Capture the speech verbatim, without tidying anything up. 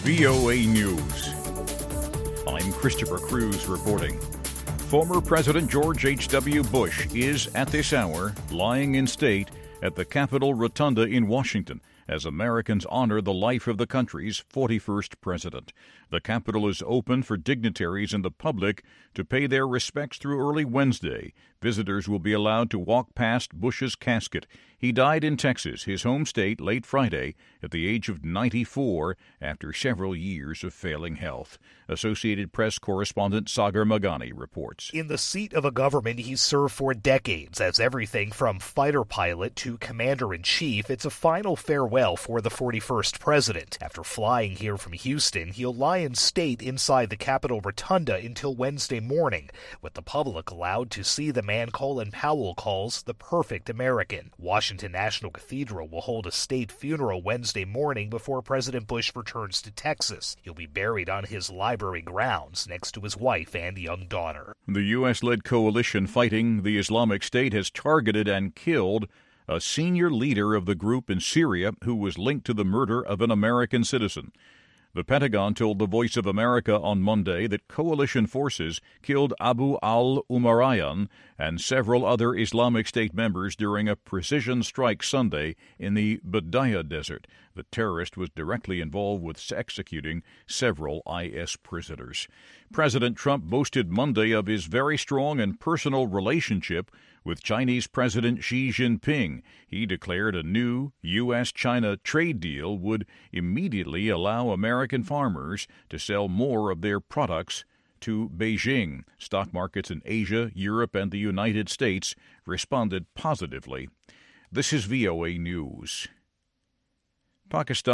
V O A News. I'm Christopher Cruz reporting. Former President George H W. Bush is, at this hour, lying in state at the Capitol Rotunda in Washington as Americans honor the life of the country's forty-first president. The Capitol is open for dignitaries and the public to pay their respects through early Wednesday. Visitors will be allowed to walk past Bush's casket. He died in Texas, his home state, late Friday at the age of ninety-four after several years of failing health. Associated Press correspondent Sagar Magani reports. In the seat of a government he's served for decades as everything from fighter pilot to commander-in-chief, it's a final farewell for the forty-first president. After flying here from Houston, he'll lie in state inside the Capitol Rotunda until Wednesday morning, with the public allowed to see the man Colin Powell calls the perfect American. Washington National Cathedral will hold a state funeral Wednesday morning before President Bush returns to Texas. He'll be buried on his library grounds next to his wife and young daughter. The U S-led coalition fighting the Islamic State has targeted and killed a senior leader of the group in Syria who was linked to the murder of an American citizen. The Pentagon told the Voice of America on Monday that coalition forces killed Abu al-Umayyan and several other Islamic State members during a precision strike Sunday in the Bidayah Desert. The terrorist was directly involved with executing several I S prisoners. President Trump boasted Monday of his very strong and personal relationship with Chinese President Xi Jinping. He declared a new U S China trade deal would immediately allow American farmers to sell more of their products to Beijing. Stock markets in Asia, Europe, and the United States responded positively. This is V O A News. Pakistan